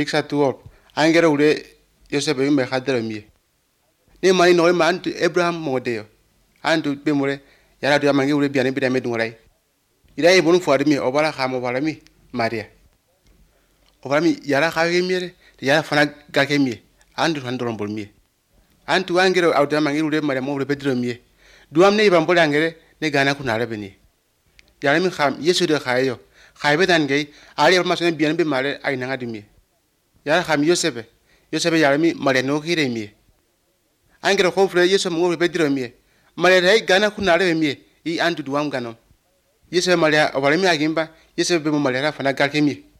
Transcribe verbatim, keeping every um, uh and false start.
picture tuor angere ure Joseph yumbe khadra mi ni mani no ma antu Abraham modeo antu be mure yara do mangi ure biane bi dame dungurai ida e bonu fo mi obara khamo wala mi Maria obara mi yara khawe mi yara fana gake mi antu handoro bol mi antu angere awde mangi ure Maria mo ure bedro mi duam ne bambol angere ne gana ku nare beni yara mi kham yesu de khayo khaybe dan gay ali ma sone biane be mare ay nanga dimi yara kham Joseph Joseph yara mi Maria no kire mi angere ko fre yesu mo ure bedro mi Maria hay gana ku nare mi i antu duam ganom Joseph Maria obara mi agimba Joseph be mo Maria fana gake mi